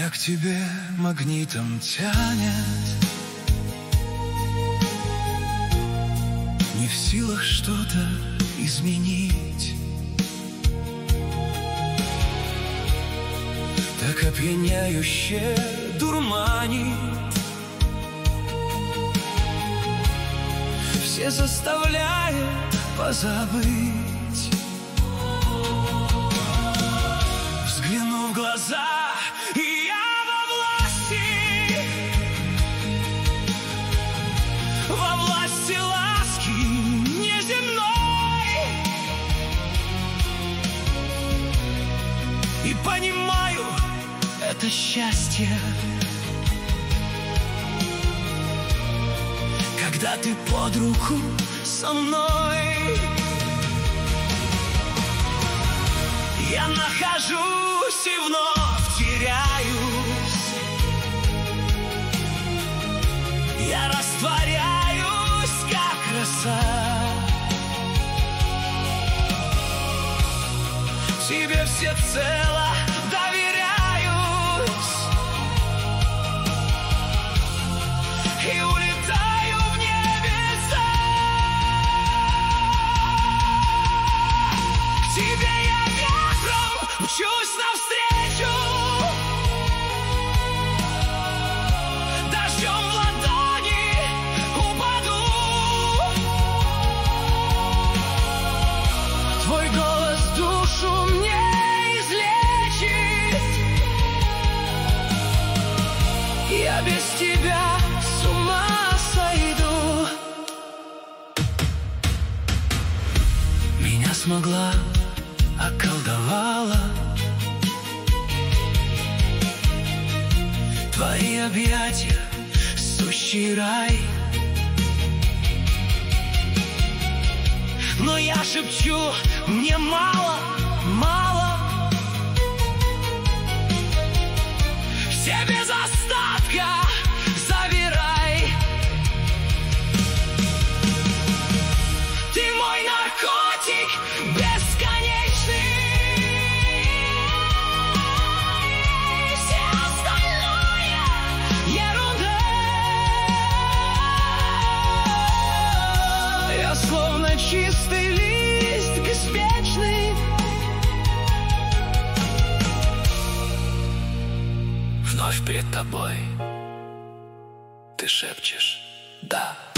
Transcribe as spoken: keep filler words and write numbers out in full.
Меня к тебе магнитом тянет, не в силах что-то изменить. Так опьяняюще дурманит, все заставляет позабыть. Взгляну в глаза, и я во власти, во власти ласки неземной. И понимаю, это счастье, когда ты под руку со мной. Я нахожусь и вновь теряюсь, я растворяюсь, как роса. Тебе всецело доверяюсь и улетаю в небеса. К тебе я ветром мчусь навстречу, дождем в ладони упаду. Твой голос душу мне излечит, я без тебя с ума сойду. Меня смогла, околдовала твои объятия, сущий рай. Но я шепчу, мне мало, мало. Все без остатка забирай. Ты мой наркотик бесконечный, все остальное ерунда. Я словно чистый лист беспечный, вновь перед тобой ты шепчешь «да».